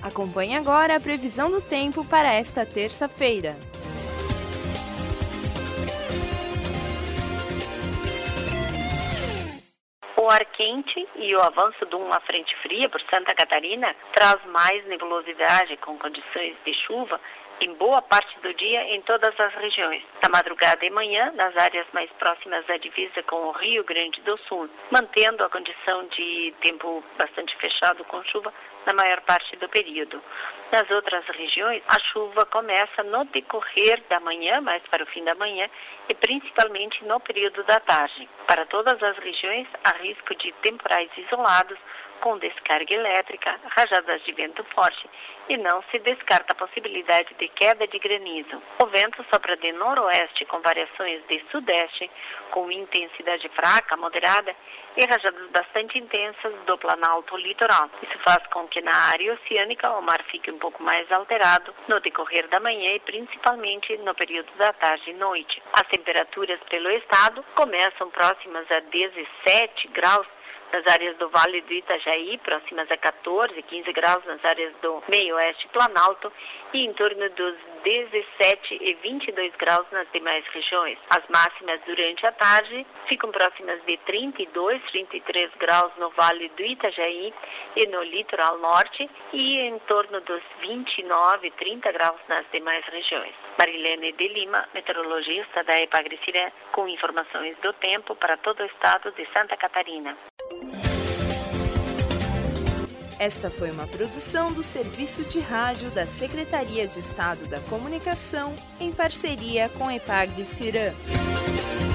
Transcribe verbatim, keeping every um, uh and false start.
Acompanhe agora a previsão do tempo para esta terça-feira. O ar quente e o avanço de uma frente fria por Santa Catarina traz mais nebulosidade com condições de chuva em boa parte do dia em todas as regiões. Na madrugada e manhã, nas áreas mais próximas da divisa com o Rio Grande do Sul, mantendo a condição de tempo bastante fechado com chuva na maior parte do período. Nas outras regiões, a chuva começa no decorrer da manhã, mais para o fim da manhã, e principalmente no período da tarde. Para todas as regiões, há risco de temporais isolados, com descarga elétrica, rajadas de vento forte, e não se descarta a possibilidade de queda de granizo. O vento sopra de noroeste com variações de sudeste, com intensidade fraca, moderada, e rajadas bastante intensas do planalto litoral. Isso faz com que na área oceânica o mar fique um pouco mais alterado no decorrer da manhã e principalmente no período da tarde e noite. As temperaturas pelo estado começam próximas a dezessete graus nas áreas do Vale do Itajaí, próximas a quatorze, quinze graus nas áreas do meio-oeste Planalto e em torno dos dezessete e vinte e dois graus nas demais regiões. As máximas durante a tarde ficam próximas de trinta e dois, trinta e três graus no Vale do Itajaí e no litoral norte e em torno dos vinte e nove, trinta graus nas demais regiões. Marilene de Lima, meteorologista da Epagre-Ciré, com informações do tempo para todo o estado de Santa Catarina. Esta foi uma produção do Serviço de Rádio da Secretaria de Estado da Comunicação, em parceria com Epagre-Ciré.